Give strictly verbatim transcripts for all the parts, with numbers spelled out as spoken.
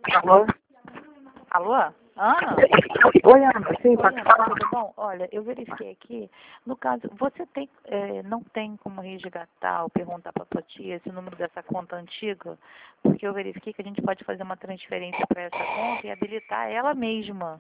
Alô? Alô? Ana? Oi, Ana. Sim, Oi, pode Ana, falar. tudo bom? Olha, eu verifiquei aqui, no caso, você tem, eh, não tem como resgatar ou perguntar para a tua tia esse número dessa conta antiga? Porque eu verifiquei que a gente pode fazer uma transferência para essa conta e habilitar ela mesma.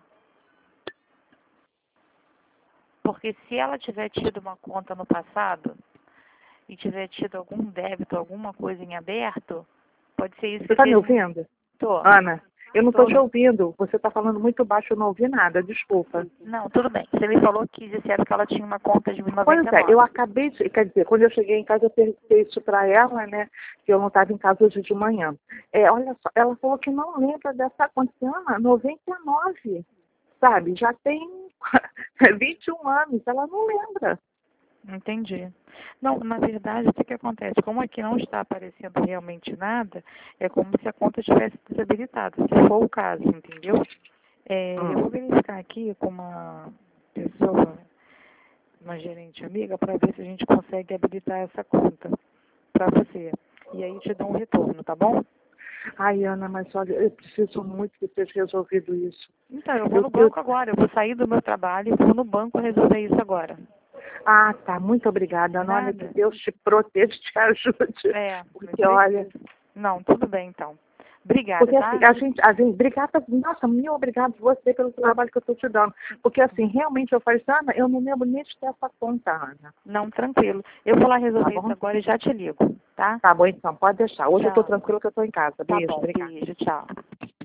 Porque se ela tiver tido uma conta no passado e tiver tido algum débito, alguma coisa em aberto, pode ser isso Você que está me esteja... ouvindo? Tô. Ana, eu não Tô. estou te ouvindo. Você está falando muito baixo, eu não ouvi nada. Desculpa. Não, tudo bem. Você me falou que disseram que ela tinha uma conta de Pois é, eu noventa e nove. acabei de... Quer dizer, quando eu cheguei em casa, eu perguntei isso para ela, né? Que eu não estava em casa hoje de manhã. É, olha só, ela falou que não lembra dessa conta. Ana, noventa e nove, sabe? Já tem vinte e um anos. Ela não lembra. Entendi. Não, na verdade, o que, que acontece? Como aqui não está aparecendo realmente nada, é como se a conta estivesse desabilitada, se for o caso, entendeu? É, eu vou verificar aqui com uma pessoa, uma gerente amiga, para ver se a gente consegue habilitar essa conta para você. E aí te dou um retorno, tá bom? Ai, Ana, mas olha, eu preciso muito que seja resolvido isso. Então, eu vou Eu, no eu... banco agora, eu vou sair do meu trabalho e vou no banco resolver isso agora. Ah, tá. Muito obrigada, Ana. Olha, que Nada? Deus te proteja e te ajude. É, Porque, olha, não, tudo bem então. Obrigada, porque tá? assim, a gente, a gente, obrigada, nossa, mil obrigado você pelo trabalho que eu estou te dando. Porque assim, realmente eu falei, Ana, eu não lembro nem de ter essa conta, Ana. Não, tranquilo. Eu vou lá Tá resolver isso bom? agora e já te ligo, tá? Tá bom, então, pode deixar. Hoje eu estou Tchau. tranquila que eu estou em casa. Tá Beijo, bom, obrigada. beijo, tchau.